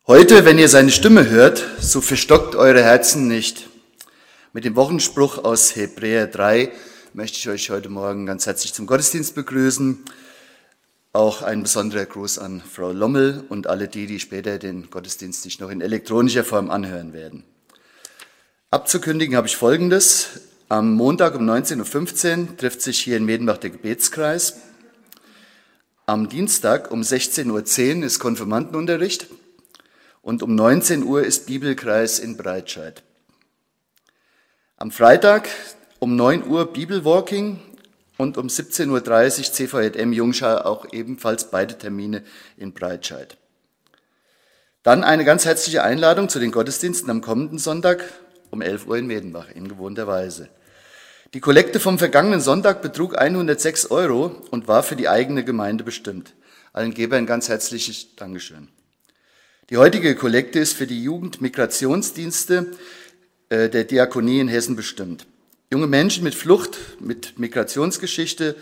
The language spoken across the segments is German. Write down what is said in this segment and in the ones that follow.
Heute, wenn ihr seine Stimme hört, so verstockt eure Herzen nicht. Mit dem Wochenspruch aus Hebräer 3 möchte ich euch heute Morgen ganz herzlich zum Gottesdienst begrüßen. Auch ein besonderer Gruß an Frau Lommel und alle die später den Gottesdienst sich noch in elektronischer Form anhören werden. Abzukündigen habe ich Folgendes. Am Montag um 19.15 Uhr trifft sich hier in Medenbach der Gebetskreis. Am Dienstag um 16.10 Uhr ist Konfirmandenunterricht. Und um 19 Uhr ist Bibelkreis in Breitscheid. Am Freitag um 9 Uhr Bibelwalking und um 17.30 Uhr CVJM Jungschau, auch ebenfalls beide Termine in Breitscheid. Dann eine ganz herzliche Einladung zu den Gottesdiensten am kommenden Sonntag um 11 Uhr in Medenbach in gewohnter Weise. Die Kollekte vom vergangenen Sonntag betrug 106 € und war für die eigene Gemeinde bestimmt. Allen Gebern ganz herzliches Dankeschön. Die heutige Kollekte ist für die Jugendmigrationsdienste der Diakonie in Hessen bestimmt. Junge Menschen mit Flucht und Migrationsgeschichte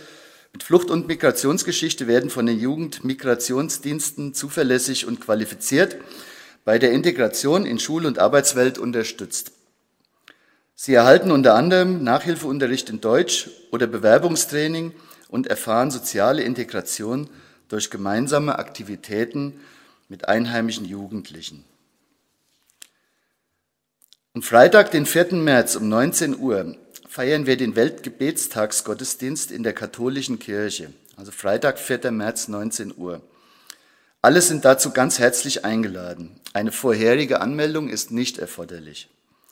werden von den Jugendmigrationsdiensten zuverlässig und qualifiziert bei der Integration in Schul- und Arbeitswelt unterstützt. Sie erhalten unter anderem Nachhilfeunterricht in Deutsch oder Bewerbungstraining und erfahren soziale Integration durch gemeinsame Aktivitäten mit einheimischen Jugendlichen. Am Freitag, den 4. März um 19 Uhr feiern wir den Weltgebetstagsgottesdienst in der katholischen Kirche. Also Freitag, 4. März, 19 Uhr. Alle sind dazu ganz herzlich eingeladen. Eine vorherige Anmeldung ist nicht erforderlich.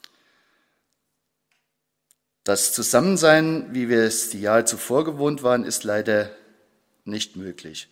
Das Zusammensein, wie wir es die Jahre zuvor gewohnt waren, ist leider nicht möglich.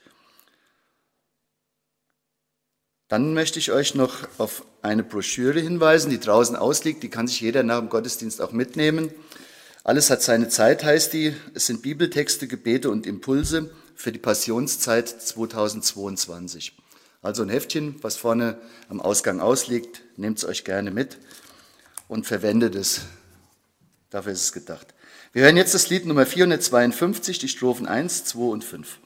Dann möchte ich euch noch auf eine Broschüre hinweisen, die draußen ausliegt. Die kann sich jeder nach dem Gottesdienst auch mitnehmen. Alles hat seine Zeit, heißt die. Es sind Bibeltexte, Gebete und Impulse für die Passionszeit 2022. Also ein Heftchen, was vorne am Ausgang ausliegt, nehmt es euch gerne mit und verwendet es. Dafür ist es gedacht. Wir hören jetzt das Lied Nummer 452, die Strophen 1, 2 und 5.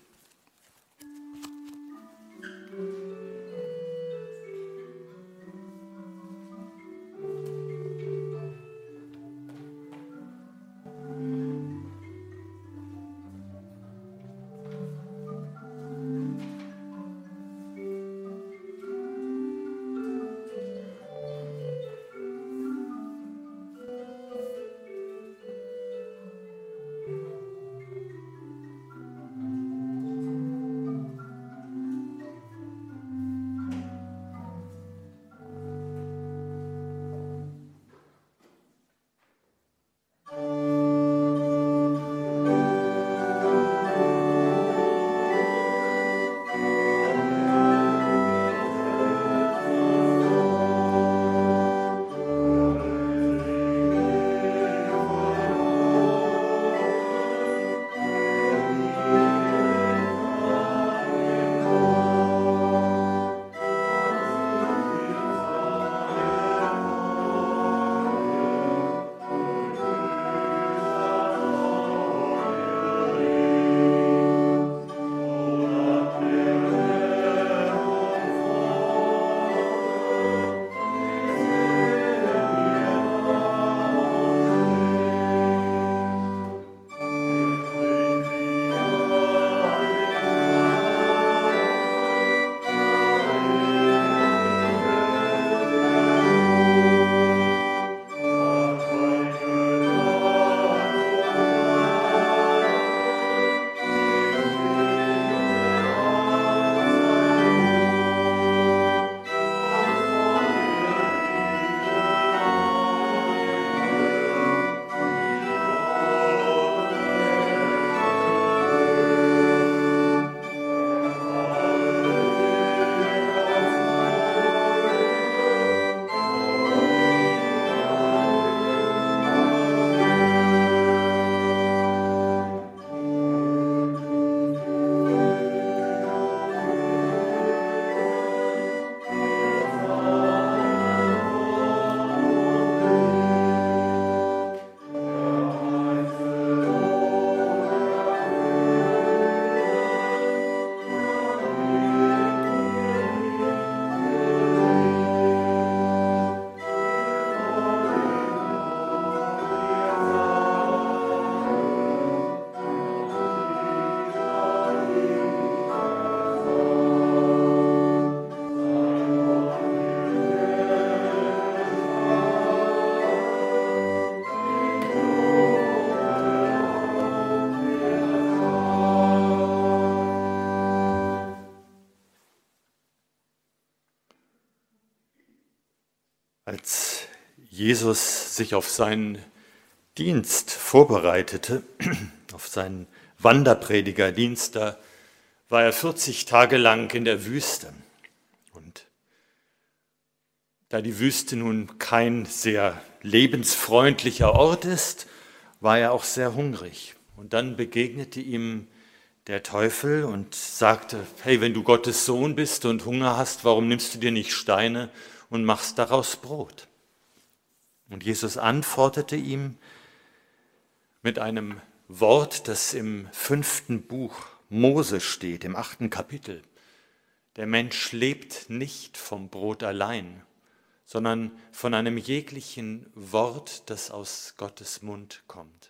Als Jesus sich auf seinen Dienst vorbereitete, auf seinen Wanderpredigerdienst, da war er 40 Tage lang in der Wüste. Und da die Wüste nun kein sehr lebensfreundlicher Ort ist, war er auch sehr hungrig. Und dann begegnete ihm der Teufel und sagte, hey, wenn du Gottes Sohn bist und Hunger hast, warum nimmst du dir nicht Steine und machst daraus Brot? Und Jesus antwortete ihm mit einem Wort, das im 5. Buch Mose steht, im 8. Kapitel. Der Mensch lebt nicht vom Brot allein, sondern von einem jeglichen Wort, das aus Gottes Mund kommt.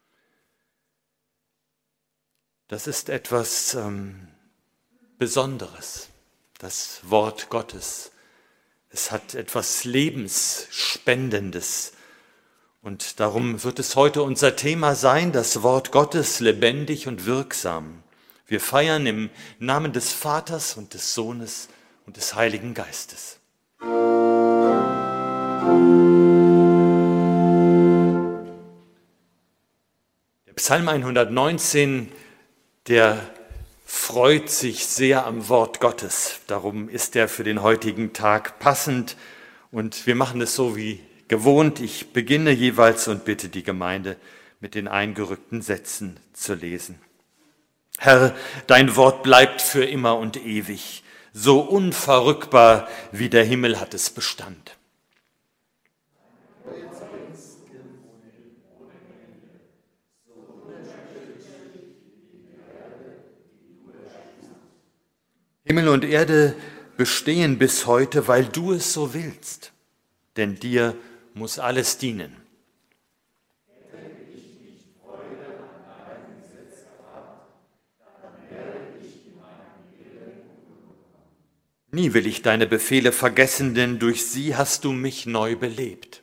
Das ist etwas Besonderes, das Wort Gottes. Es hat etwas Lebensspendendes. Und darum wird es heute unser Thema sein, das Wort Gottes lebendig und wirksam. Wir feiern im Namen des Vaters und des Sohnes und des Heiligen Geistes. Der Psalm 119, der freut sich sehr am Wort Gottes. Darum ist er für den heutigen Tag passend. Und wir machen es so wie gewohnt. Ich beginne jeweils und bitte die Gemeinde, mit den eingerückten Sätzen zu lesen. Herr, dein Wort bleibt für immer und ewig. So unverrückbar wie der Himmel hat es Bestand. Himmel und Erde bestehen bis heute, weil du es so willst, denn dir muss alles dienen. Nie will ich deine Befehle vergessen, denn durch sie hast du mich neu belebt.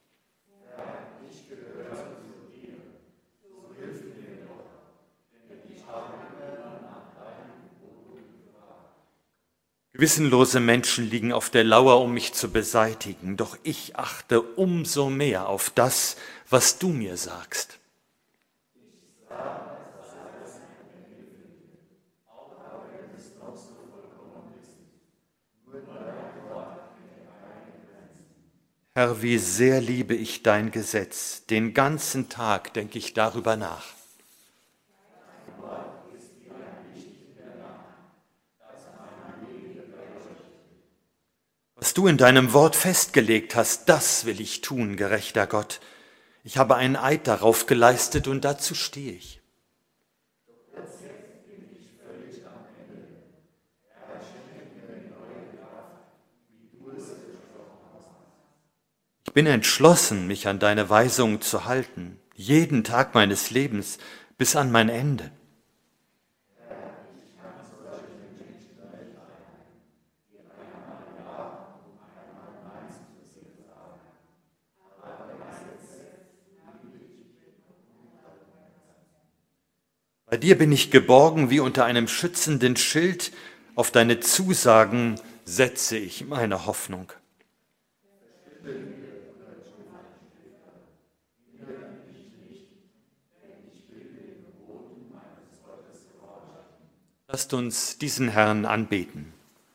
Gewissenlose Menschen liegen auf der Lauer, um mich zu beseitigen, doch ich achte umso mehr auf das, was du mir sagst. Herr, wie sehr liebe ich dein Gesetz, den ganzen Tag denke ich darüber nach. Was du in deinem Wort festgelegt hast, das will ich tun, gerechter Gott. Ich habe einen Eid darauf geleistet und dazu stehe ich. Ich bin entschlossen, mich an deine Weisungen zu halten, jeden Tag meines Lebens bis an mein Ende. Bei dir bin ich geborgen wie unter einem schützenden Schild. Auf deine Zusagen setze ich meine Hoffnung. Lasst uns diesen Herrn anbeten.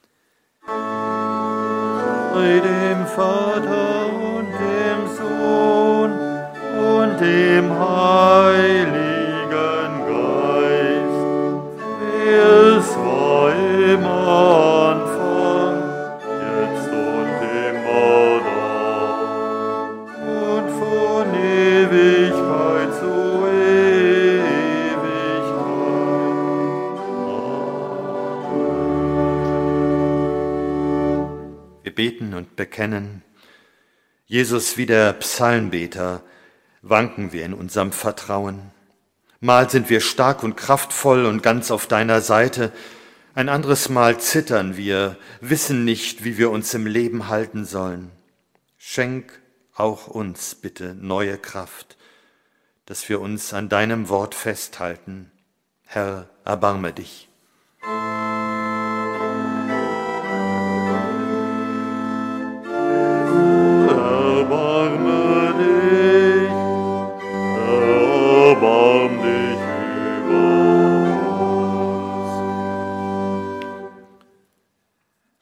Bei dem Vater und dem Sohn und dem Heiligen Geist, wie es war im Anfang, jetzt und immer und von Ewigkeit zu beten und bekennen. Jesus, wie der Psalmbeter, wanken wir in unserem Vertrauen. Mal sind wir stark und kraftvoll und ganz auf deiner Seite, ein anderes Mal zittern wir, wissen nicht, wie wir uns im Leben halten sollen. Schenk auch uns bitte neue Kraft, dass wir uns an deinem Wort festhalten. Herr, erbarme dich.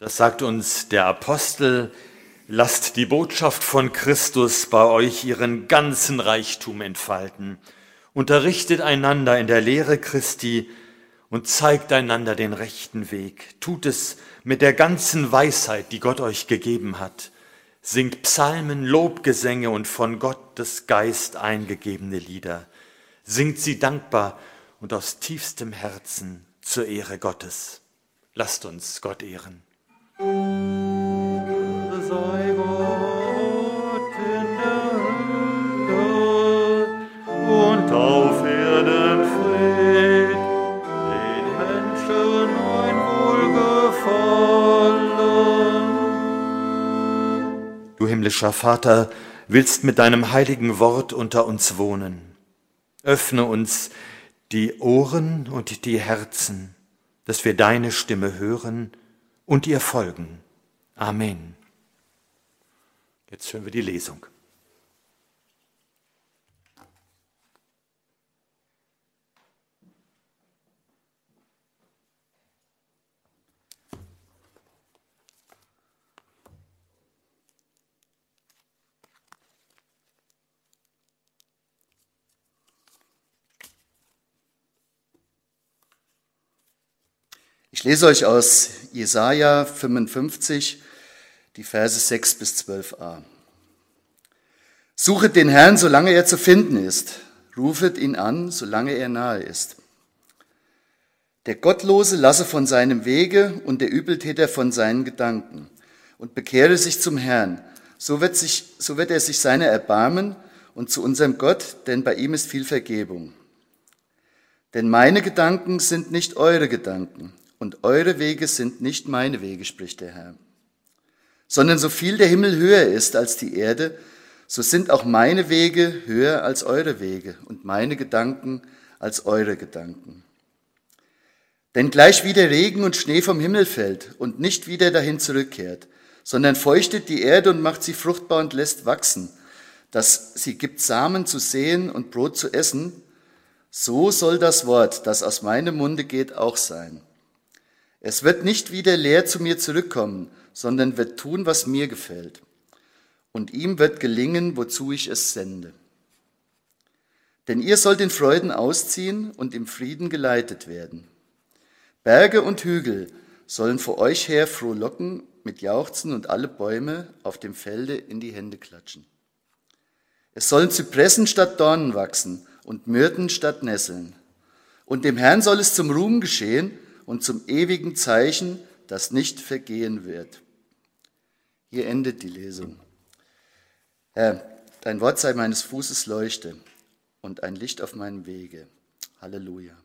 Das sagt uns der Apostel: Lasst die Botschaft von Christus bei euch ihren ganzen Reichtum entfalten. Unterrichtet einander in der Lehre Christi und zeigt einander den rechten Weg. Tut es mit der ganzen Weisheit, die Gott euch gegeben hat. Singt Psalmen, Lobgesänge und von Gottes Geist eingegebene Lieder. Singt sie dankbar und aus tiefstem Herzen zur Ehre Gottes. Lasst uns Gott ehren. Sei Gott in der Höhe und auf Erden Fried, den Menschen ein Wohlgefallen. Du himmlischer Vater, willst mit deinem heiligen Wort unter uns wohnen. Öffne uns die Ohren und die Herzen, dass wir deine Stimme hören und ihr folgen. Amen. Jetzt hören wir die Lesung. Ich lese euch aus Jesaja 55, die Verse 6 bis 12a. Suchet den Herrn, solange er zu finden ist. Rufet ihn an, solange er nahe ist. Der Gottlose lasse von seinem Wege und der Übeltäter von seinen Gedanken und bekehre sich zum Herrn. So wird er sich seiner erbarmen und zu unserem Gott, denn bei ihm ist viel Vergebung. Denn meine Gedanken sind nicht eure Gedanken und eure Wege sind nicht meine Wege, spricht der Herr. Sondern so viel der Himmel höher ist als die Erde, so sind auch meine Wege höher als eure Wege und meine Gedanken als eure Gedanken. Denn gleich wie der Regen und Schnee vom Himmel fällt und nicht wieder dahin zurückkehrt, sondern feuchtet die Erde und macht sie fruchtbar und lässt wachsen, dass sie gibt Samen zu säen und Brot zu essen, so soll das Wort, das aus meinem Munde geht, auch sein. Es wird nicht wieder leer zu mir zurückkommen, sondern wird tun, was mir gefällt. Und ihm wird gelingen, wozu ich es sende. Denn ihr sollt in Freuden ausziehen und im Frieden geleitet werden. Berge und Hügel sollen vor euch her frohlocken mit Jauchzen und alle Bäume auf dem Felde in die Hände klatschen. Es sollen Zypressen statt Dornen wachsen und Myrten statt Nesseln. Und dem Herrn soll es zum Ruhm geschehen und zum ewigen Zeichen, das nicht vergehen wird. Hier endet die Lesung. Herr, dein Wort sei meines Fußes Leuchte und ein Licht auf meinem Wege. Halleluja.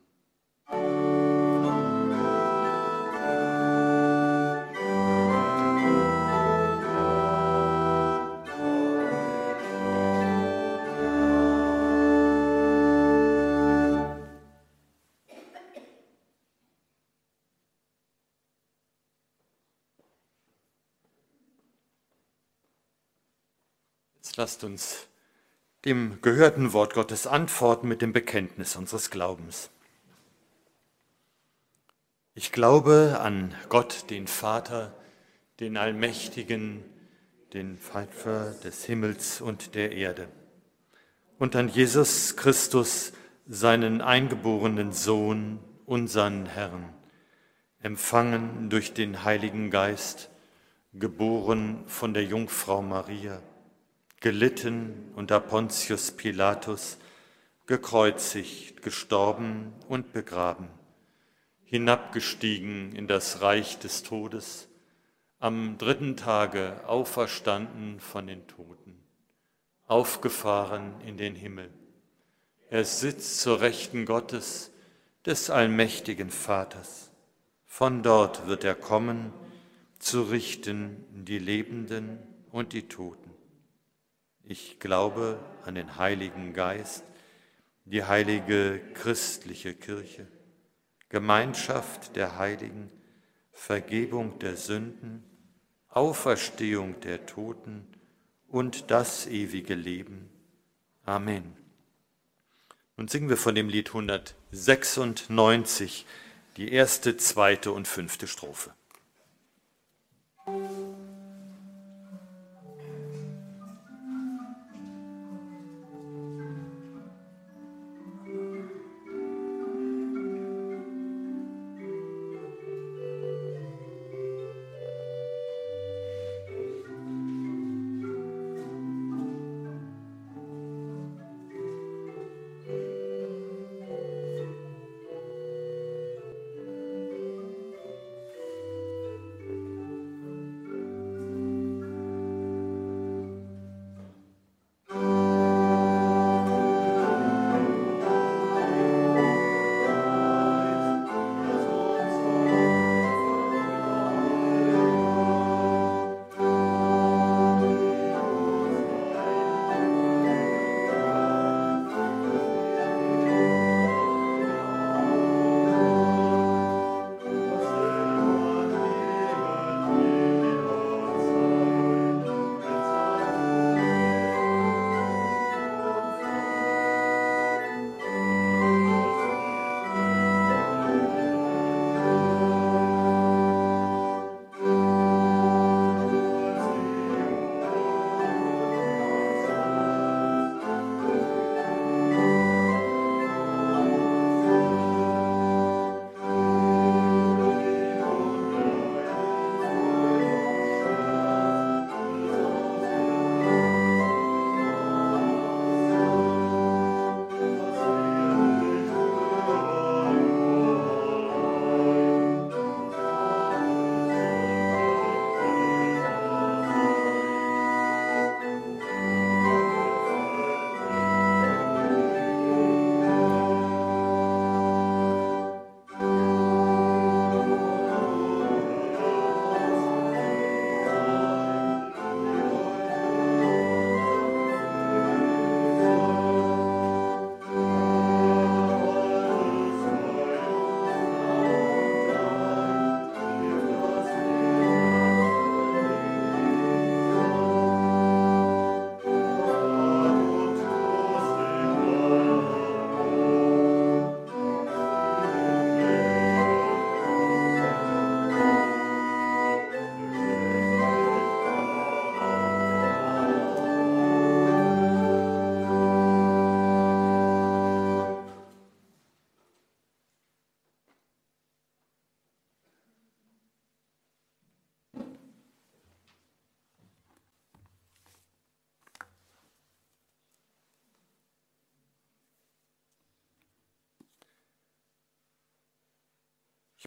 Jetzt lasst uns dem gehörten Wort Gottes antworten mit dem Bekenntnis unseres Glaubens. Ich glaube an Gott, den Vater, den Allmächtigen, den Schöpfer des Himmels und der Erde, und an Jesus Christus, seinen eingeborenen Sohn, unseren Herrn, empfangen durch den Heiligen Geist, geboren von der Jungfrau Maria, gelitten unter Pontius Pilatus, gekreuzigt, gestorben und begraben, hinabgestiegen in das Reich des Todes, am 3. Tage auferstanden von den Toten, aufgefahren in den Himmel. Er sitzt zur Rechten Gottes, des allmächtigen Vaters. Von dort wird er kommen, zu richten die Lebenden und die Toten. Ich glaube an den Heiligen Geist, die heilige christliche Kirche, Gemeinschaft der Heiligen, Vergebung der Sünden, Auferstehung der Toten und das ewige Leben. Amen. Nun singen wir von dem Lied 196 die 1., 2. und 5. Strophe.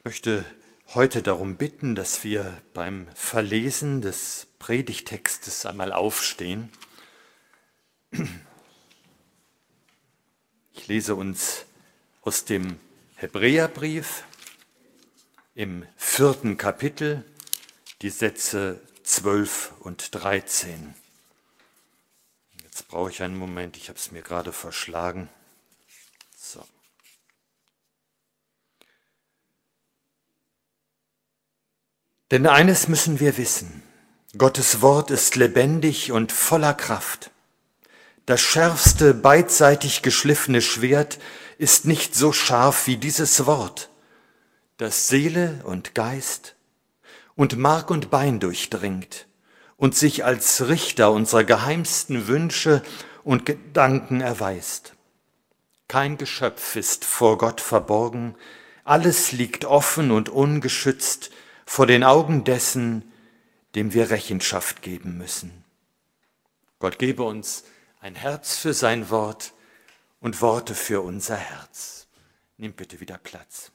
Ich möchte heute darum bitten, dass wir beim Verlesen des Predigtextes einmal aufstehen. Ich lese uns aus dem Hebräerbrief im 4. Kapitel die Sätze 12 und 13. Jetzt brauche ich einen Moment, ich habe es mir gerade verschlagen. So. Denn eines müssen wir wissen: Gottes Wort ist lebendig und voller Kraft. Das schärfste, beidseitig geschliffene Schwert ist nicht so scharf wie dieses Wort, das Seele und Geist und Mark und Bein durchdringt und sich als Richter unserer geheimsten Wünsche und Gedanken erweist. Kein Geschöpf ist vor Gott verborgen, alles liegt offen und ungeschützt vor den Augen dessen, dem wir Rechenschaft geben müssen. Gott gebe uns ein Herz für sein Wort und Worte für unser Herz. Nehmt bitte wieder Platz.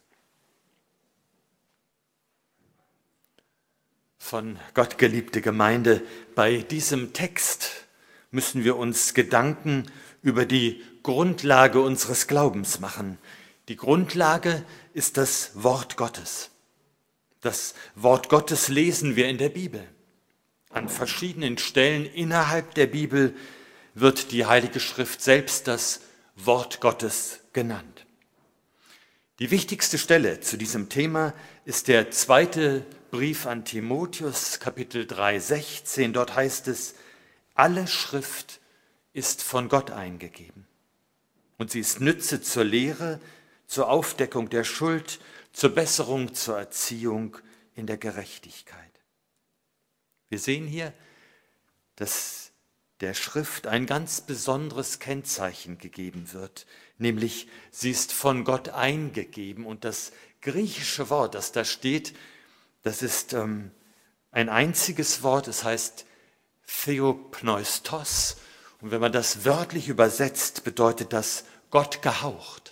Von Gott geliebte Gemeinde, bei diesem Text müssen wir uns Gedanken über die Grundlage unseres Glaubens machen. Die Grundlage ist das Wort Gottes. Das Wort Gottes lesen wir in der Bibel. An verschiedenen Stellen innerhalb der Bibel wird die Heilige Schrift selbst das Wort Gottes genannt. Die wichtigste Stelle zu diesem Thema ist der 2. Brief an Timotheus, Kapitel 3, 16. Dort heißt es: Alle Schrift ist von Gott eingegeben und sie ist Nütze zur Lehre, zur Aufdeckung der Schuld, zur Besserung, zur Erziehung in der Gerechtigkeit. Wir sehen hier, dass der Schrift ein ganz besonderes Kennzeichen gegeben wird, nämlich sie ist von Gott eingegeben. Und das griechische Wort, das da steht, das ist ein einziges Wort, es heißt Theopneustos. Und wenn man das wörtlich übersetzt, bedeutet das Gott gehaucht.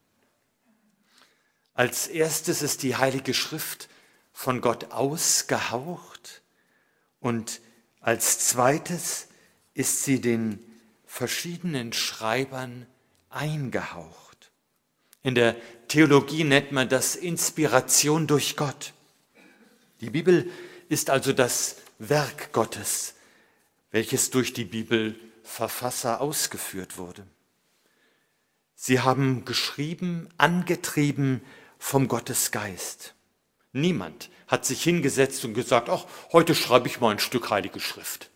Als erstes ist die Heilige Schrift von Gott ausgehaucht und als zweites ist sie den verschiedenen Schreibern eingehaucht. In der Theologie nennt man das Inspiration durch Gott. Die Bibel ist also das Werk Gottes, welches durch die Bibelverfasser ausgeführt wurde. Sie haben geschrieben, angetrieben vom Gottesgeist. Niemand hat sich hingesetzt und gesagt: ach, heute schreibe ich mal ein Stück Heilige Schrift.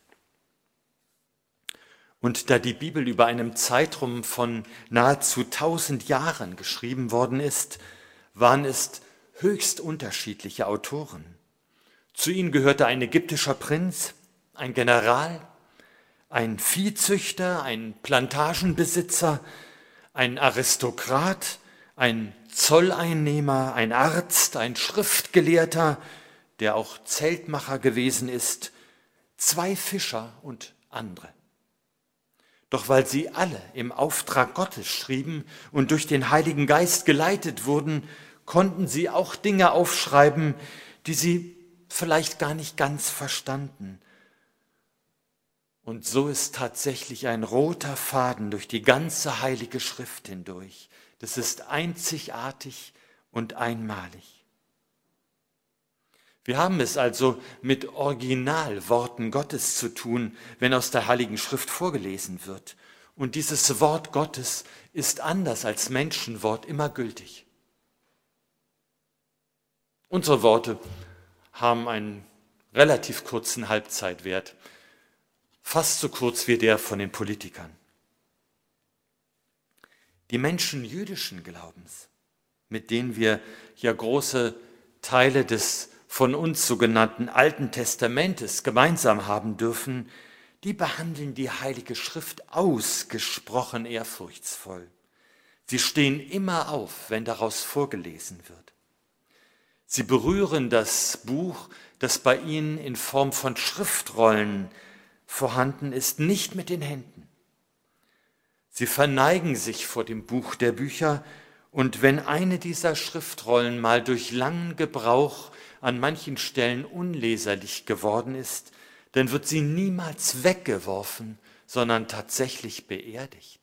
Und da die Bibel über einem Zeitraum von nahezu 1000 Jahren geschrieben worden ist, waren es höchst unterschiedliche Autoren. Zu ihnen gehörte ein ägyptischer Prinz, ein General, ein Viehzüchter, ein Plantagenbesitzer, ein Aristokrat, ein Zolleinnehmer, ein Arzt, ein Schriftgelehrter, der auch Zeltmacher gewesen ist, 2 Fischer und andere. Doch weil sie alle im Auftrag Gottes schrieben und durch den Heiligen Geist geleitet wurden, konnten sie auch Dinge aufschreiben, die sie vielleicht gar nicht ganz verstanden. Und so ist tatsächlich ein roter Faden durch die ganze Heilige Schrift hindurch. Das ist einzigartig und einmalig. Wir haben es also mit Originalworten Gottes zu tun, wenn aus der Heiligen Schrift vorgelesen wird. Und dieses Wort Gottes ist anders als Menschenwort immer gültig. Unsere Worte haben einen relativ kurzen Halbzeitwert, fast so kurz wie der von den Politikern. Die Menschen jüdischen Glaubens, mit denen wir ja große Teile des von uns sogenannten Alten Testamentes gemeinsam haben dürfen, die behandeln die Heilige Schrift ausgesprochen ehrfurchtsvoll. Sie stehen immer auf, wenn daraus vorgelesen wird. Sie berühren das Buch, das bei ihnen in Form von Schriftrollen vorhanden ist, nicht mit den Händen. Sie verneigen sich vor dem Buch der Bücher Und wenn eine dieser Schriftrollen mal durch langen Gebrauch an manchen Stellen unleserlich geworden ist, dann wird sie niemals weggeworfen, sondern tatsächlich beerdigt.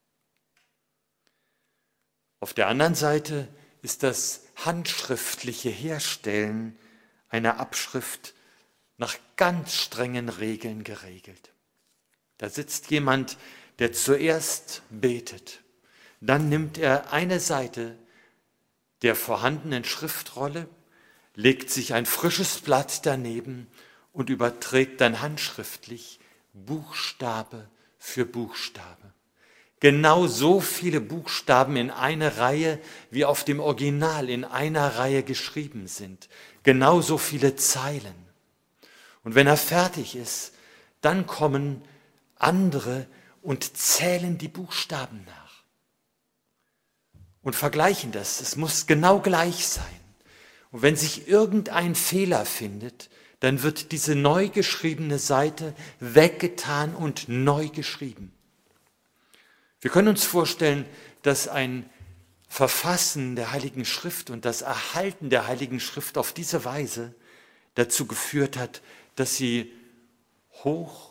Auf der anderen Seite ist das handschriftliche Herstellen einer Abschrift nach ganz strengen Regeln geregelt. Da sitzt jemand, der zuerst betet. Dann nimmt er eine Seite der vorhandenen Schriftrolle, legt sich ein frisches Blatt daneben und überträgt dann handschriftlich Buchstabe für Buchstabe. Genau so viele Buchstaben in eine Reihe, wie auf dem Original in einer Reihe geschrieben sind. Genau so viele Zeilen. Und wenn er fertig ist, dann kommen andere und zählen die Buchstaben nach. Und vergleichen das. Es muss genau gleich sein. Und wenn sich irgendein Fehler findet, dann wird diese neu geschriebene Seite weggetan und neu geschrieben. Wir können uns vorstellen, dass ein Verfassen der Heiligen Schrift und das Erhalten der Heiligen Schrift auf diese Weise dazu geführt hat, dass sie hoch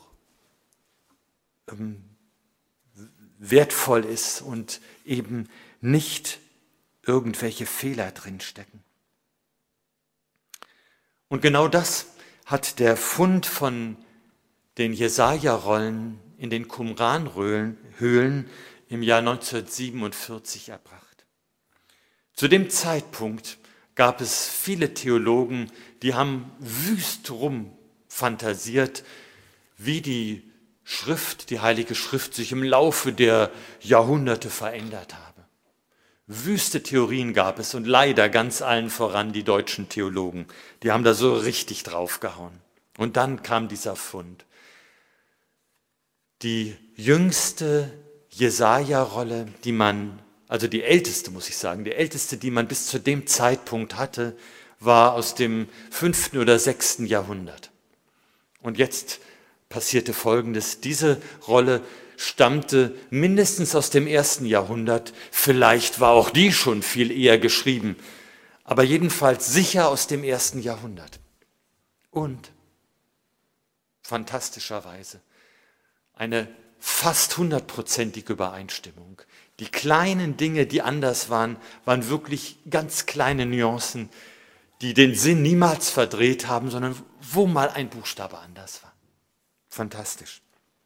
wertvoll ist und eben nicht irgendwelche Fehler drinstecken. Und genau das hat der Fund von den Jesaja-Rollen in den Qumran-Höhlen im Jahr 1947 erbracht. Zu dem Zeitpunkt gab es viele Theologen, die haben wüst rumfantasiert, wie die Schrift, die Heilige Schrift, sich im Laufe der Jahrhunderte verändert habe. Wüste Theorien gab es und leider ganz allen voran die deutschen Theologen. Die haben da so richtig draufgehauen. Und dann kam dieser Fund. Die jüngste Jesaja-Rolle, die älteste, muss ich sagen, die älteste, die man bis zu dem Zeitpunkt hatte, war aus dem 5. oder 6. Jahrhundert. Und jetzt passierte Folgendes: Diese Rolle stammte mindestens aus dem 1. Jahrhundert, vielleicht war auch die schon viel eher geschrieben, aber jedenfalls sicher aus dem 1. Jahrhundert. Und fantastischerweise eine fast 100%ige Übereinstimmung. Die kleinen Dinge, die anders waren, waren wirklich ganz kleine Nuancen, die den Sinn niemals verdreht haben, sondern wo mal ein Buchstabe anders war. Fantastisch.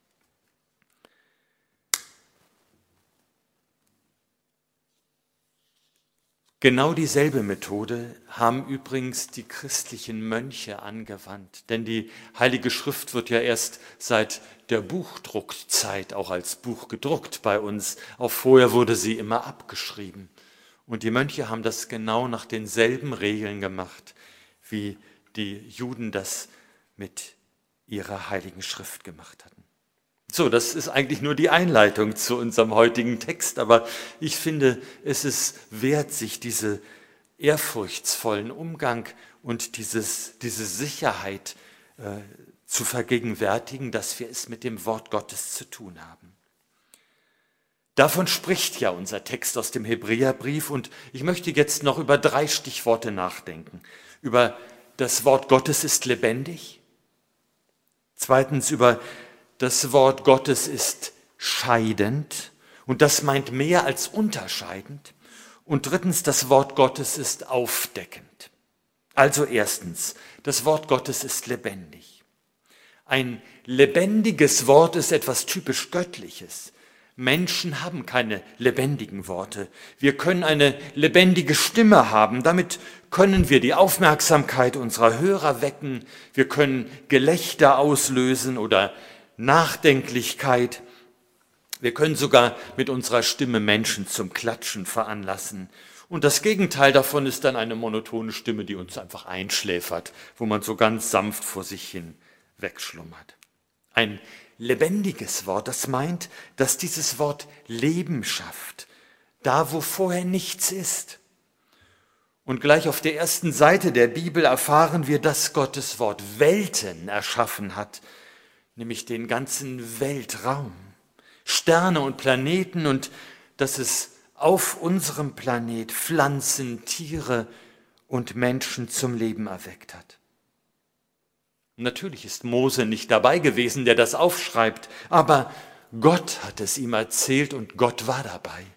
Genau dieselbe Methode haben übrigens die christlichen Mönche angewandt, denn die Heilige Schrift wird ja erst seit der Buchdruckzeit auch als Buch gedruckt bei uns. Auch vorher wurde sie immer abgeschrieben. Und die Mönche haben das genau nach denselben Regeln gemacht, wie die Juden das mit ihrer Heiligen Schrift gemacht hatten. So, das ist eigentlich nur die Einleitung zu unserem heutigen Text, aber ich finde, es ist wert, sich diese ehrfurchtsvollen Umgang und diese Sicherheit zu vergegenwärtigen, dass wir es mit dem Wort Gottes zu tun haben. Davon spricht ja unser Text aus dem Hebräerbrief und ich möchte jetzt noch über 3 Stichworte nachdenken. Über das Wort Gottes ist lebendig. Zweitens über das Wort Gottes ist scheidend und das meint mehr als unterscheidend. Und drittens, das Wort Gottes ist aufdeckend. Also erstens, das Wort Gottes ist lebendig. Ein lebendiges Wort ist etwas typisch Göttliches. Menschen haben keine lebendigen Worte. Wir können eine lebendige Stimme haben. Damit können wir die Aufmerksamkeit unserer Hörer wecken. Wir können Gelächter auslösen oder Nachdenklichkeit. Wir können sogar mit unserer Stimme Menschen zum Klatschen veranlassen. Und das Gegenteil davon ist dann eine monotone Stimme, die uns einfach einschläfert, wo man so ganz sanft vor sich hin wegschlummert. Ein lebendiges Wort, das meint, dass dieses Wort Leben schafft, da wo vorher nichts ist. Und gleich auf der ersten Seite der Bibel erfahren wir, dass Gottes Wort Welten erschaffen hat, nämlich den ganzen Weltraum, Sterne und Planeten und dass es auf unserem Planet Pflanzen, Tiere und Menschen zum Leben erweckt hat. Natürlich ist Mose nicht dabei gewesen, der das aufschreibt, aber Gott hat es ihm erzählt und Gott war dabei.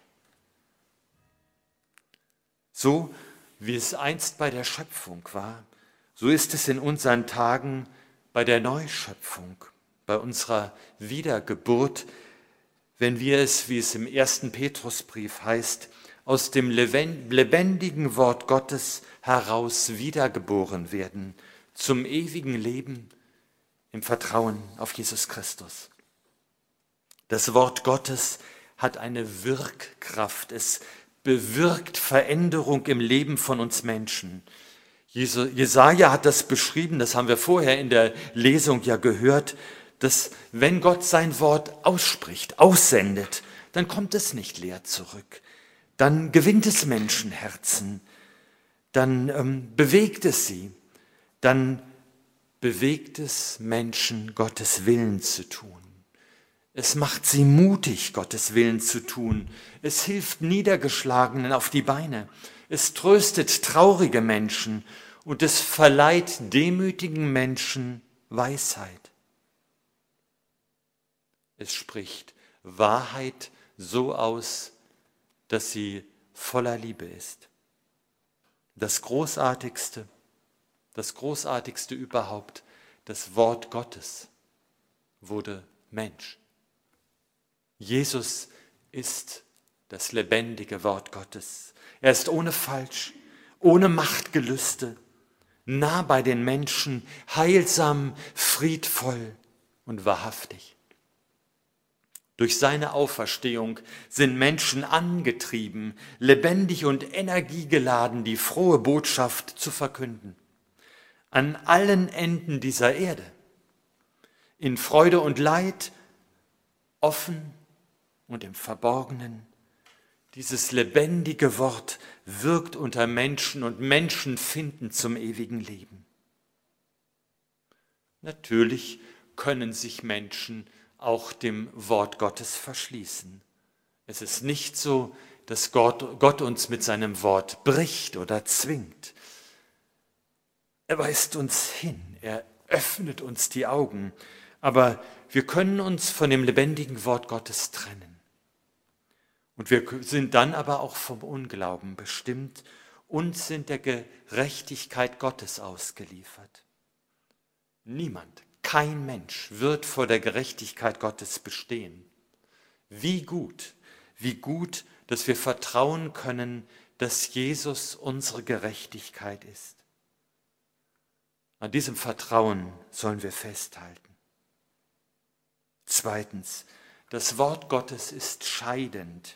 So wie es einst bei der Schöpfung war, so ist es in unseren Tagen bei der Neuschöpfung, bei unserer Wiedergeburt, wenn wir es, wie es im 1. Petrusbrief heißt, aus dem lebendigen Wort Gottes heraus wiedergeboren werden, zum ewigen Leben im Vertrauen auf Jesus Christus. Das Wort Gottes hat eine Wirkkraft, es bewirkt Veränderung im Leben von uns Menschen. Jesaja hat das beschrieben, das haben wir vorher in der Lesung ja gehört, dass wenn Gott sein Wort ausspricht, aussendet, dann kommt es nicht leer zurück. Dann gewinnt es Menschenherzen, dann bewegt es sie, dann bewegt es Menschen, Gottes Willen zu tun. Es macht sie mutig, Gottes Willen zu tun. Es hilft Niedergeschlagenen auf die Beine. Es tröstet traurige Menschen und es verleiht demütigen Menschen Weisheit. Es spricht Wahrheit so aus, dass sie voller Liebe ist. Das Großartigste überhaupt, das Wort Gottes wurde Mensch. Jesus ist das lebendige Wort Gottes. Er ist ohne Falsch, ohne Machtgelüste, nah bei den Menschen, heilsam, friedvoll und wahrhaftig. Durch seine Auferstehung sind Menschen angetrieben, lebendig und energiegeladen, die frohe Botschaft zu verkünden. An allen Enden dieser Erde, in Freude und Leid, offen und im Verborgenen. Dieses lebendige Wort wirkt unter Menschen und Menschen finden zum ewigen Leben. Natürlich können sich Menschen auch dem Wort Gottes verschließen. Es ist nicht so, dass Gott uns mit seinem Wort bricht oder zwingt. Er weist uns hin, er öffnet uns die Augen, aber wir können uns von dem lebendigen Wort Gottes trennen. Und wir sind dann aber auch vom Unglauben bestimmt und sind der Gerechtigkeit Gottes ausgeliefert. Niemand, kein Mensch wird vor der Gerechtigkeit Gottes bestehen. Wie gut, dass wir vertrauen können, dass Jesus unsere Gerechtigkeit ist. An diesem Vertrauen sollen wir festhalten. Zweitens, das Wort Gottes ist scheidend.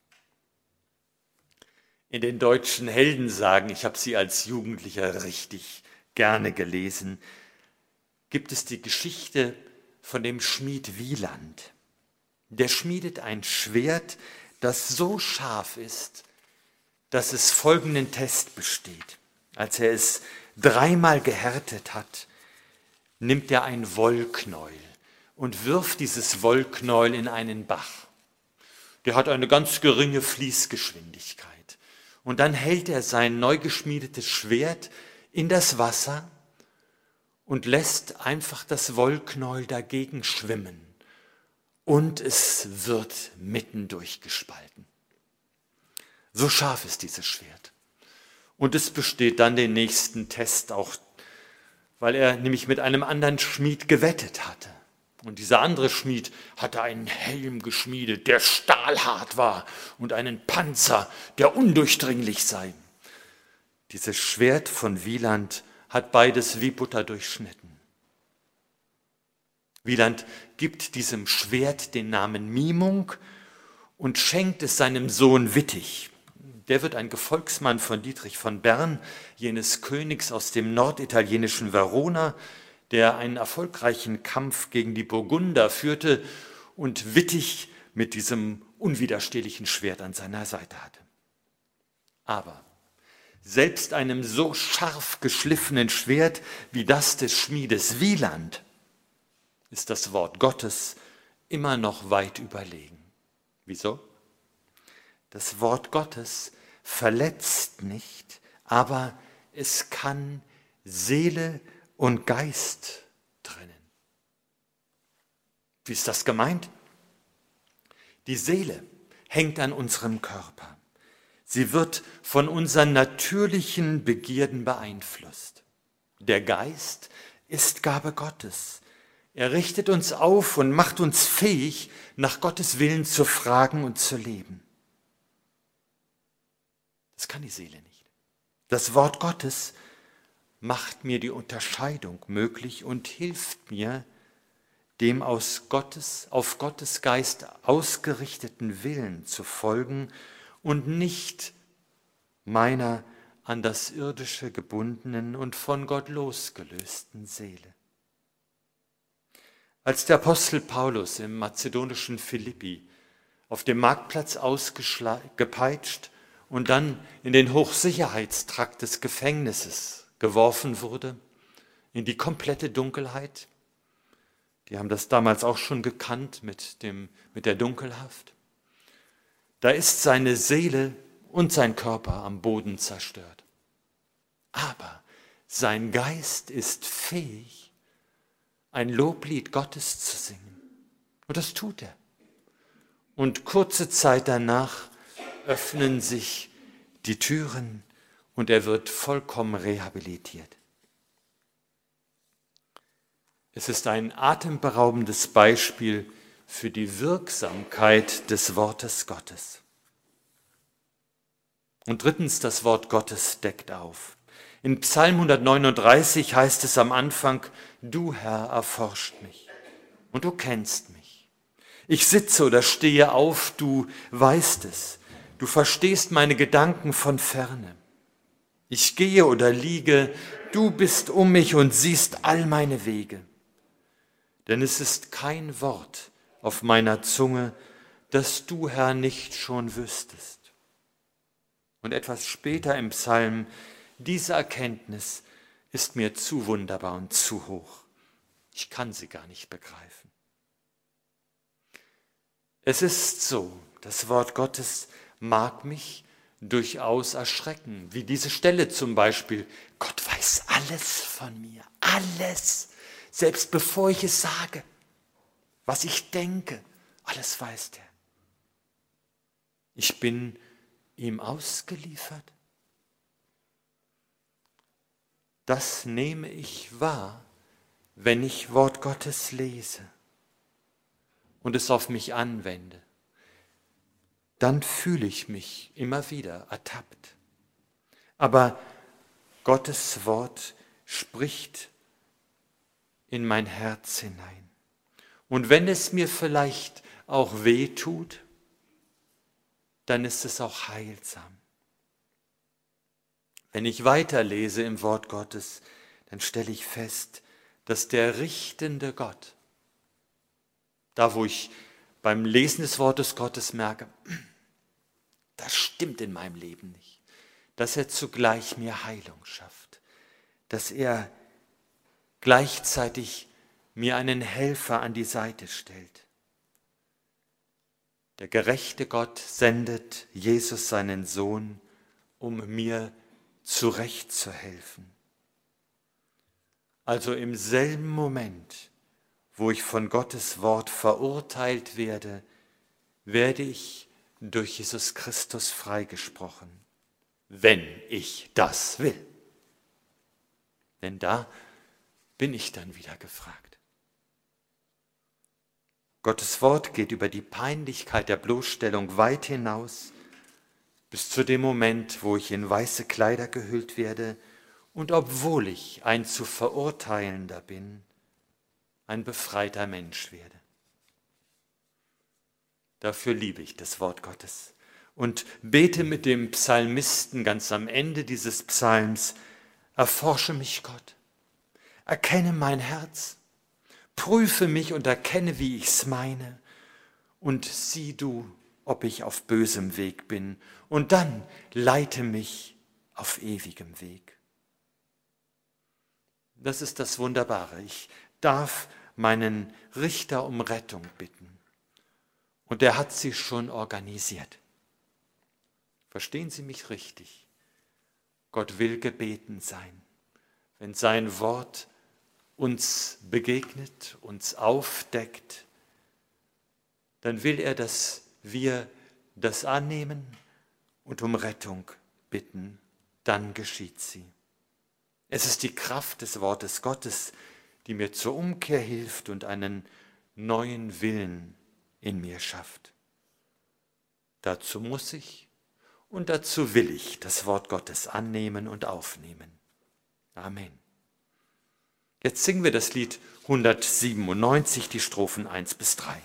In den deutschen Heldensagen, ich habe sie als Jugendlicher richtig gerne gelesen, gibt es die Geschichte von dem Schmied Wieland. Der schmiedet ein Schwert, das so scharf ist, dass es folgenden Test besteht. Als er es 3-mal gehärtet hat, nimmt er ein Wollknäuel und wirft dieses Wollknäuel in einen Bach. Der hat eine ganz geringe Fließgeschwindigkeit. Und dann hält er sein neu geschmiedetes Schwert in das Wasser und lässt einfach das Wollknäuel dagegen schwimmen. Und es wird mitten durchgespalten. So scharf ist dieses Schwert. Und es besteht dann den nächsten Test auch, weil er nämlich mit einem anderen Schmied gewettet hatte. Und dieser andere Schmied hatte einen Helm geschmiedet, der stahlhart war, und einen Panzer, der undurchdringlich sei. Dieses Schwert von Wieland hat beides wie Butter durchschnitten. Wieland gibt diesem Schwert den Namen Mimung und schenkt es seinem Sohn Wittig. Der wird ein Gefolgsmann von Dietrich von Bern, jenes Königs aus dem norditalienischen Verona, der einen erfolgreichen Kampf gegen die Burgunder führte und Wittig mit diesem unwiderstehlichen Schwert an seiner Seite hatte. Aber selbst einem so scharf geschliffenen Schwert wie das des Schmiedes Wieland ist das Wort Gottes immer noch weit überlegen. Wieso? das Wort Gottes verletzt nicht, aber es kann Seele und Geist trennen. Wie ist das gemeint? Die Seele hängt an unserem Körper. Sie wird von unseren natürlichen Begierden beeinflusst. Der Geist ist Gabe Gottes. Er richtet uns auf und macht uns fähig, nach Gottes Willen zu fragen und zu leben. Das kann die Seele nicht. Das Wort Gottes macht mir die Unterscheidung möglich und hilft mir, dem auf Gottes Geist ausgerichteten Willen zu folgen und nicht meiner an das Irdische gebundenen und von Gott losgelösten Seele. Als der Apostel Paulus im mazedonischen Philippi auf dem Marktplatz gepeitscht und dann in den Hochsicherheitstrakt des Gefängnisses geworfen wurde, in die komplette Dunkelheit, die haben das damals auch schon gekannt mit der Dunkelhaft, da ist seine Seele und sein Körper am Boden zerstört. Aber sein Geist ist fähig, ein Loblied Gottes zu singen. Und das tut er. Und kurze Zeit danach öffnen sich die Türen und er wird vollkommen rehabilitiert. Es ist ein atemberaubendes Beispiel für die Wirksamkeit des Wortes Gottes. Und drittens, das Wort Gottes deckt auf. In Psalm 139 heißt es am Anfang: Du, Herr, erforscht mich und du kennst mich. Ich sitze oder stehe auf, du weißt es. Du verstehst meine Gedanken von ferne. Ich gehe oder liege, du bist um mich und siehst all meine Wege. Denn es ist kein Wort auf meiner Zunge, das du, Herr, nicht schon wüsstest. Und etwas später im Psalm: Diese Erkenntnis ist mir zu wunderbar und zu hoch. Ich kann sie gar nicht begreifen. Es ist so, das Wort Gottes mag mich durchaus erschrecken, wie diese Stelle zum Beispiel: Gott weiß alles von mir, alles, selbst bevor ich es sage, was ich denke, alles weiß er. Ich bin ihm ausgeliefert. Das nehme ich wahr, wenn ich Wort Gottes lese und es auf mich anwende. Dann fühle ich mich immer wieder ertappt. Aber Gottes Wort spricht in mein Herz hinein. Und wenn es mir vielleicht auch weh tut, dann ist es auch heilsam. Wenn ich weiterlese im Wort Gottes, dann stelle ich fest, dass der richtende Gott, da wo ich beim Lesen des Wortes Gottes merke, das stimmt in meinem Leben nicht, dass er zugleich mir Heilung schafft, dass er gleichzeitig mir einen Helfer an die Seite stellt. Der gerechte Gott sendet Jesus, seinen Sohn, um mir zurechtzuhelfen. Also im selben Moment, wo ich von Gottes Wort verurteilt werde, werde ich durch Jesus Christus freigesprochen, wenn ich das will. Denn da bin ich dann wieder gefragt. Gottes Wort geht über die Peinlichkeit der Bloßstellung weit hinaus, bis zu dem Moment, wo ich in weiße Kleider gehüllt werde und obwohl ich ein zu verurteilender bin, ein befreiter Mensch werde. Dafür liebe ich das Wort Gottes und bete mit dem Psalmisten ganz am Ende dieses Psalms: Erforsche mich, Gott, erkenne mein Herz, prüfe mich und erkenne, wie ich's meine, und sieh du, ob ich auf bösem Weg bin, und dann leite mich auf ewigem Weg. Das ist das Wunderbare. Ich darf meinen Richter um Rettung bitten. Und er hat sie schon organisiert. Verstehen Sie mich richtig? Gott will gebeten sein. Wenn sein Wort uns begegnet, uns aufdeckt, dann will er, dass wir das annehmen und um Rettung bitten. Dann geschieht sie. Es ist die Kraft des Wortes Gottes, die mir zur Umkehr hilft und einen neuen Willen in mir schafft. Dazu muss ich und dazu will ich das Wort Gottes annehmen und aufnehmen. Amen. Jetzt singen wir das Lied 197, die Strophen 1 bis 3.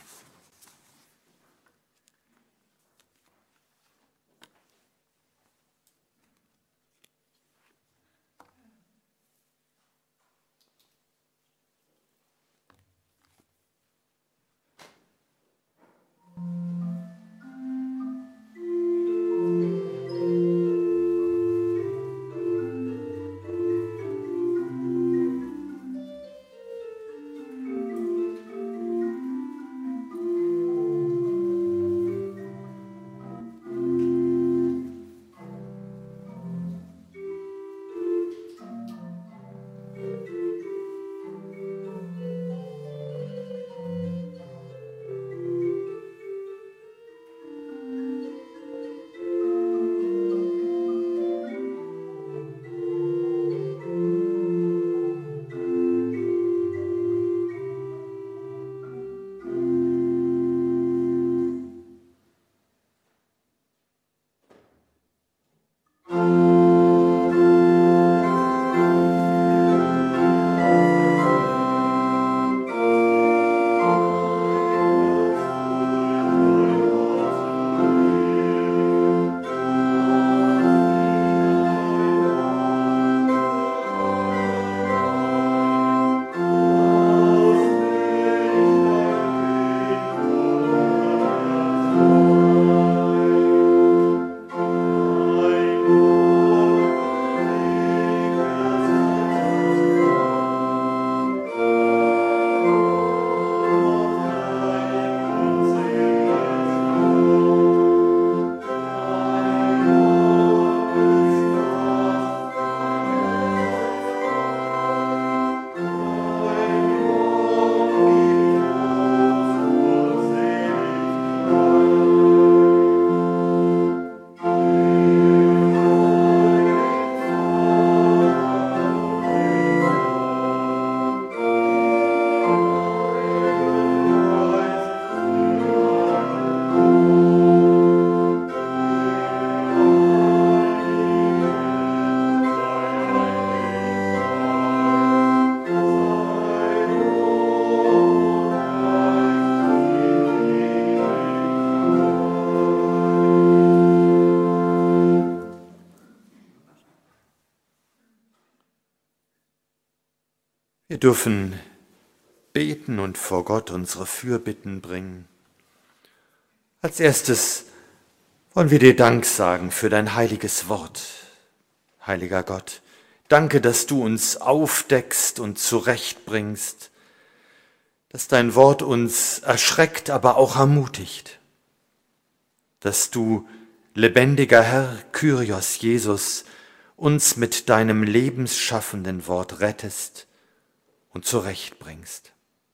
Wir dürfen beten und vor Gott unsere Fürbitten bringen. Als erstes wollen wir dir Dank sagen für dein heiliges Wort. Heiliger Gott, danke, dass du uns aufdeckst und zurechtbringst, dass dein Wort uns erschreckt, aber auch ermutigt, dass du, lebendiger Herr, Kyrios Jesus, uns mit deinem lebensschaffenden Wort rettest und zurechtbringst.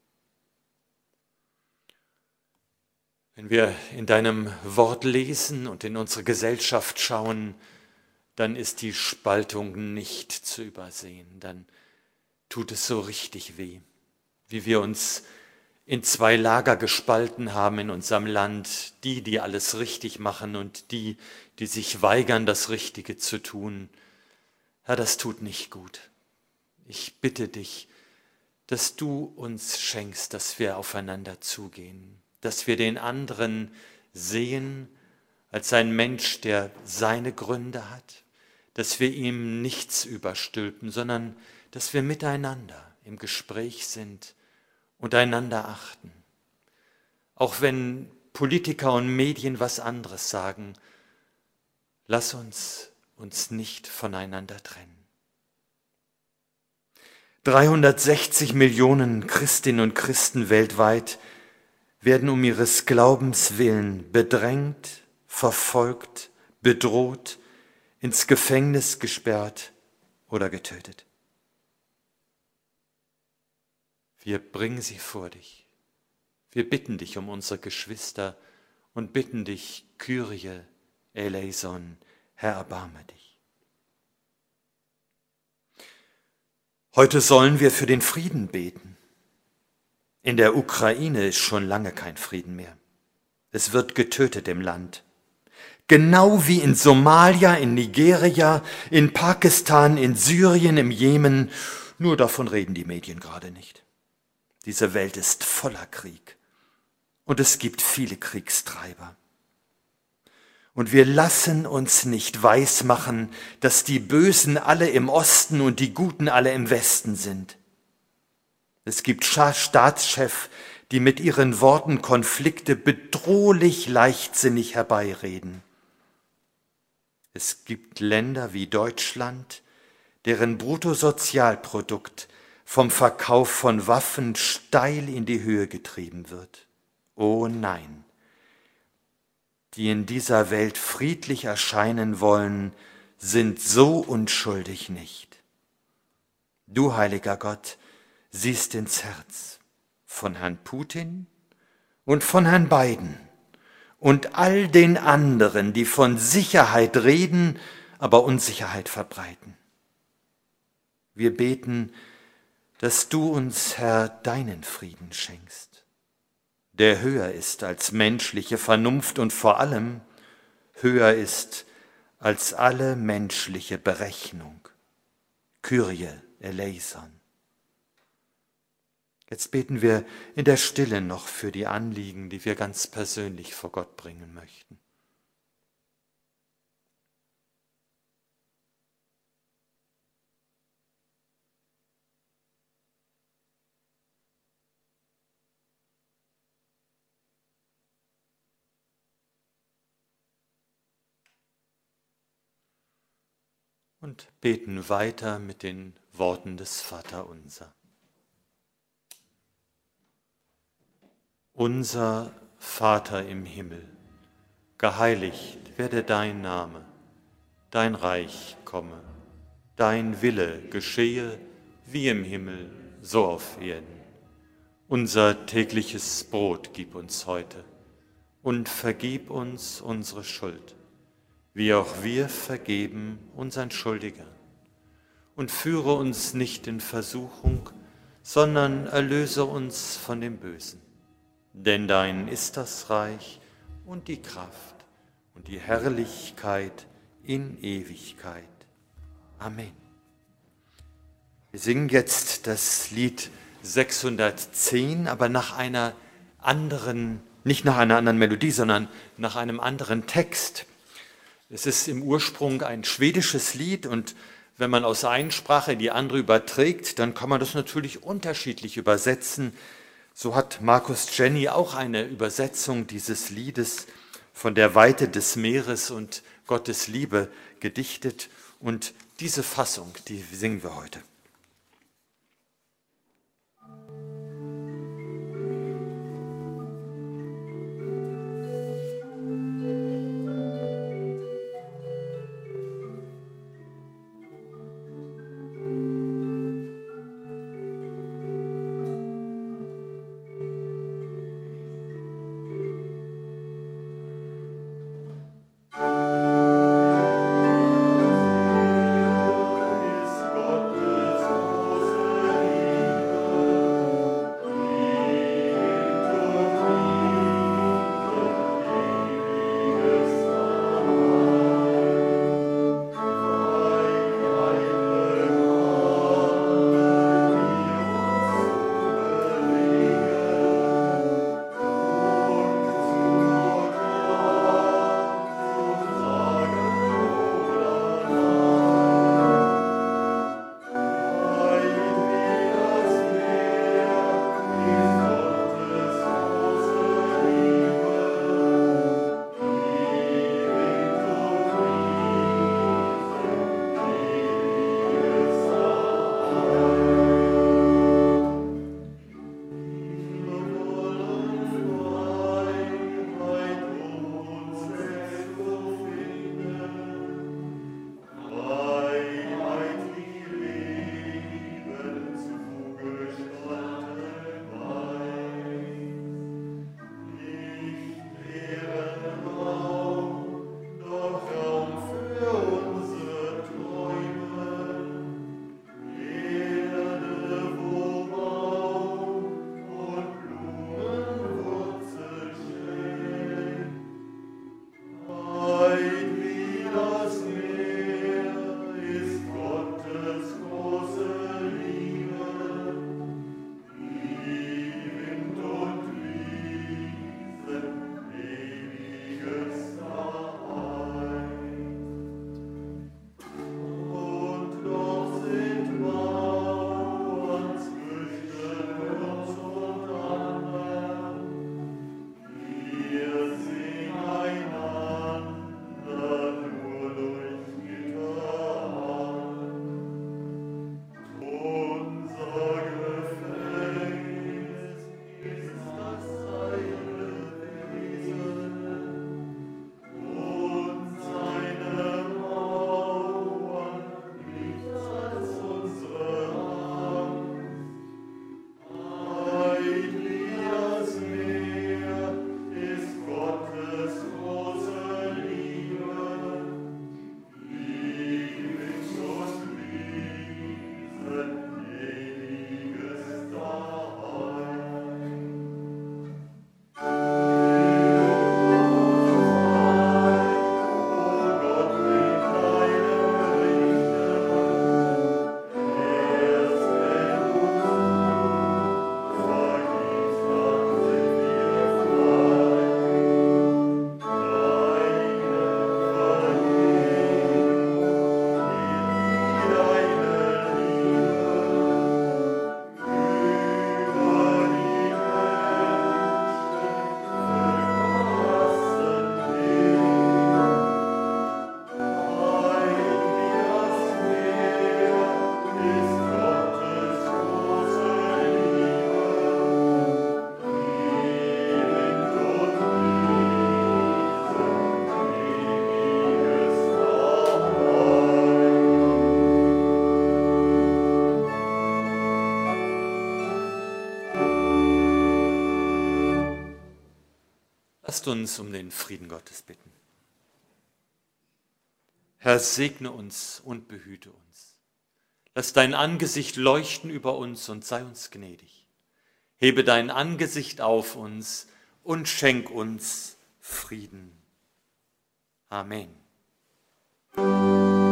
Wenn wir in deinem Wort lesen und in unsere Gesellschaft schauen, dann ist die Spaltung nicht zu übersehen. Dann tut es so richtig weh, wie wir uns in zwei Lager gespalten haben in unserem Land, die alles richtig machen und die sich weigern, das Richtige zu tun. Herr, das tut nicht gut. Ich bitte dich, dass du uns schenkst, dass wir aufeinander zugehen, dass wir den anderen sehen als ein Mensch, der seine Gründe hat, dass wir ihm nichts überstülpen, sondern dass wir miteinander im Gespräch sind und einander achten. Auch wenn Politiker und Medien was anderes sagen, lass uns nicht voneinander trennen. 360 Millionen Christinnen und Christen weltweit werden um ihres Glaubens willen bedrängt, verfolgt, bedroht, ins Gefängnis gesperrt oder getötet. Wir bringen sie vor dich. Wir bitten dich um unsere Geschwister und bitten dich, Kyrie eleison, Herr, erbarme dich. Heute sollen wir für den Frieden beten. In der Ukraine ist schon lange kein Frieden mehr. Es wird getötet im Land. Genau wie in Somalia, in Nigeria, in Pakistan, in Syrien, im Jemen. Nur davon reden die Medien gerade nicht. Diese Welt ist voller Krieg. Und es gibt viele Kriegstreiber. Und wir lassen uns nicht weismachen, dass die Bösen alle im Osten und die Guten alle im Westen sind. Es gibt Staatschefs, die mit ihren Worten Konflikte bedrohlich leichtsinnig herbeireden. Es gibt Länder wie Deutschland, deren Bruttosozialprodukt vom Verkauf von Waffen steil in die Höhe getrieben wird. Oh nein, die in dieser Welt friedlich erscheinen wollen, sind so unschuldig nicht. Du, heiliger Gott, siehst ins Herz von Herrn Putin und von Herrn Biden und all den anderen, die von Sicherheit reden, aber Unsicherheit verbreiten. Wir beten, dass du uns, Herr, deinen Frieden schenkst, der höher ist als menschliche Vernunft und vor allem höher ist als alle menschliche Berechnung. Kyrie eleison. Jetzt beten wir in der Stille noch für die Anliegen, die wir ganz persönlich vor Gott bringen möchten. Und beten weiter mit den Worten des Vaterunser. Unser Vater im Himmel, geheiligt werde dein Name, dein Reich komme, dein Wille geschehe wie im Himmel, so auf Erden. Unser tägliches Brot gib uns heute und vergib uns unsere Schuld, wie auch wir vergeben unseren Schuldigern. Und führe uns nicht in Versuchung, sondern erlöse uns von dem Bösen. Denn dein ist das Reich und die Kraft und die Herrlichkeit in Ewigkeit. Amen. Wir singen jetzt das Lied 610, aber nach einer anderen, nicht nach einer anderen Melodie, sondern nach einem anderen Text. Es ist im Ursprung ein schwedisches Lied und wenn man aus einer Sprache in die andere überträgt, dann kann man das natürlich unterschiedlich übersetzen. So hat Markus Jenny auch eine Übersetzung dieses Liedes von der Weite des Meeres und Gottes Liebe gedichtet. Und diese Fassung, die singen wir heute. Gottes Lasst uns um den Frieden Gottes bitten. Herr, segne uns und behüte uns. Lass dein Angesicht leuchten über uns und sei uns gnädig. Hebe dein Angesicht auf uns und schenk uns Frieden. Amen.